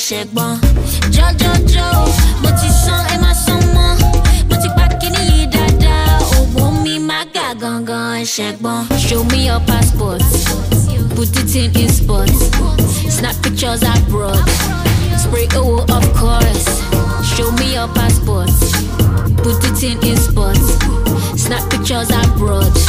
ṣẹ̀gbọ́n. Jọjọjọ, mo ti san ẹ máa san mọ́. Mo ti pa kíní yìí dáadáa. Owó mi máa gà gangan ṣẹ̀gbọ́n. Show me your passport. Put it in sports. Snap pictures abroad. Spray of course. Show me your passport. Put it in sports. Snap pictures abroad.